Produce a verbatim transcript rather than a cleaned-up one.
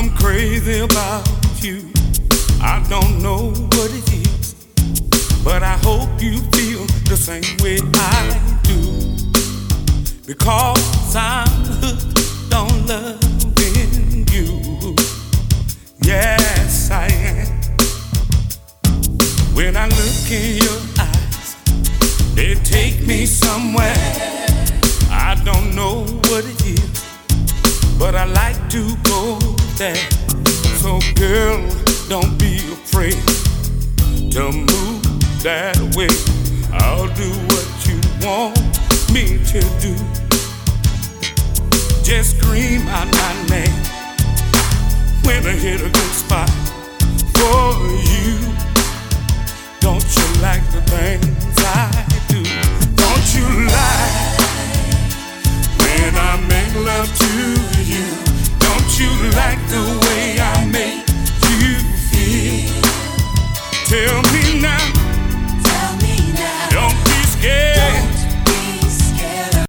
crazy about you. I don't know what it is, but I hope you feel the same way I do. Because I'm hooked on loving you. Yes, I am. When I look in your eyes, they take me somewhere. I don't know what it is, but I like to go there. So girl, don't be afraid to move that way. I'll do what you want me to do. Just scream out my name when I hit a good spot for you. Don't you like the things I do? Don't you like when I make love to you? Don't you like the way I